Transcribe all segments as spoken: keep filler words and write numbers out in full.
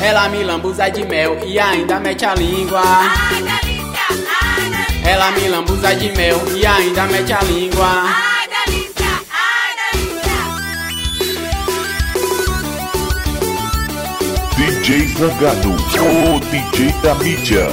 Ela me lambuza de mel e ainda mete a língua. Ai, delícia, ai, delícia. Ela me lambuza de mel e ainda mete a língua. Ai, delícia, ai, delícia. D J Zangado, o D J da mídia.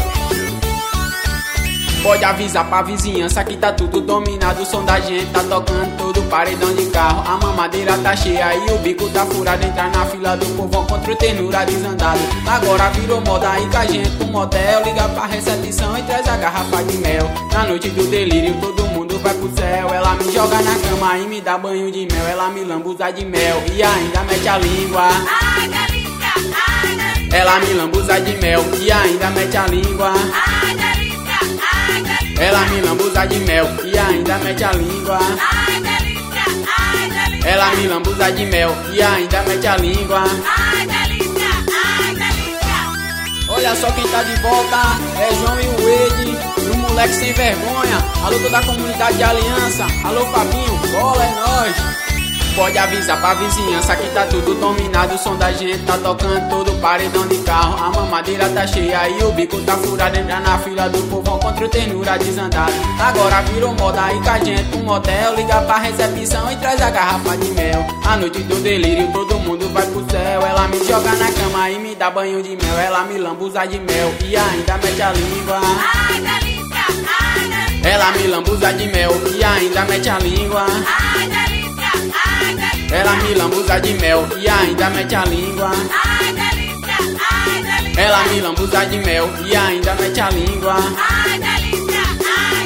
Pode avisar pra vizinhança que tá tudo dominado. O som da gente tá tocando todo paredão de carro. A mamadeira tá cheia e o bico tá furado. Entrar na fila do povão contra o ternura desandado. Agora virou moda aí com a gente pro motel. Liga pra recepção e traz a garrafa de mel. Na noite do delírio todo mundo vai pro céu. Ela me joga na cama e me dá banho de mel. Ela me lambuza de mel e ainda mete a língua. Ai, delícia, ai, delícia. Ela me lambuza de mel e ainda mete a língua. Ai, delícia, ai, delícia. Ela me lambuza de mel e ainda mete a língua. Ai, delícia, ai, delícia. Ela me lambuza de mel e ainda mete a língua. Ai, delícia, ai, delícia. Olha só quem tá de volta, é João e o Ed, o moleque sem vergonha. Alô toda a comunidade de Aliança, alô Fabinho, bola é nóis. Pode avisar pra vizinhança que tá tudo dominado. O som da gente tá tocando todo paredão de carro. A mamadeira tá cheia e o bico tá furado. Entrar na fila do povão contra o ternura desandado. Agora virou moda aí com a gente pro motel. Liga pra recepção e traz a garrafa de mel. A noite do delírio todo mundo vai pro céu. Ela me joga na cama e me dá banho de mel. Ela me lambuza de mel e ainda mete a língua. Ai, delícia, ai, delícia. Ela me lambuza de mel e ainda mete a língua. Ai, delícia, ai, delícia. Ela me lambuza de mel e ainda mete a língua. Ai, delícia, ai, delícia. Ela me lambuza de mel e ainda mete a língua. Ai, delícia, ai,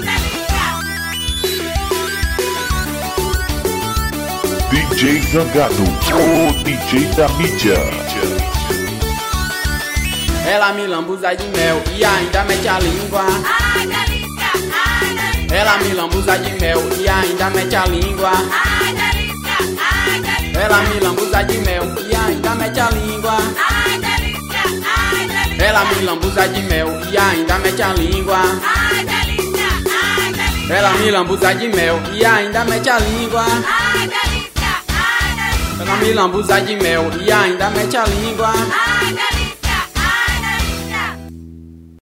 delícia. D J Zangado, o D J da mídia. Ela me lambuza de mel e ainda mete a língua. Ai, delícia, ai, delícia. Ela me lambuza de mel e ainda mete a língua. Ai, delícia, ai, delícia. Ela me lambuza de mel e ainda mete a língua. Ai, delícia, ai, delícia. Ela me lambuza de mel e ainda mete a língua. Ai, delícia, ai, delícia. Ela me lambuza de mel e ainda mete a língua. Ai, delícia, ai, delícia. Ela me lambuza de mel e ainda mete a língua. Ai, delícia.